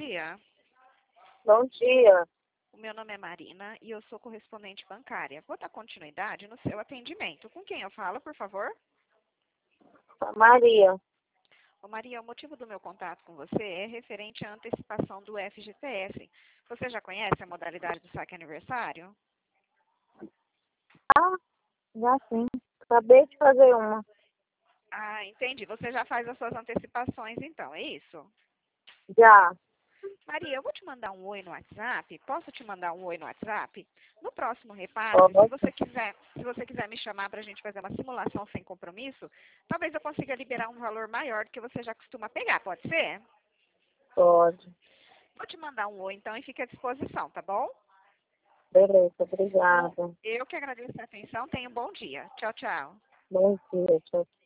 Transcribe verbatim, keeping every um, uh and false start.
dia. Bom dia. O meu nome é Marina e eu sou correspondente bancária. Vou dar continuidade no seu atendimento. Com quem eu falo, por favor? Maria. Ô Maria, o motivo do meu contato com você é referente à antecipação do F G T S. Você já conhece a modalidade do saque aniversário? Ah, já sim. Acabei de fazer uma. Ah, entendi. Você já faz as suas antecipações, então, é isso? Já. Maria, eu vou te mandar um oi no WhatsApp. Posso te mandar um oi no WhatsApp? No próximo repasse, se Pode. você quiser, se você quiser me chamar para a gente fazer uma simulação sem compromisso, talvez eu consiga liberar um valor maior do que você já costuma pegar, pode ser? Pode. Vou te mandar um oi então e fique à disposição, tá bom? Beleza, Bom, obrigada. eu que agradeço a atenção. Tenha um bom dia. Tchau, tchau. Bom dia, tchau.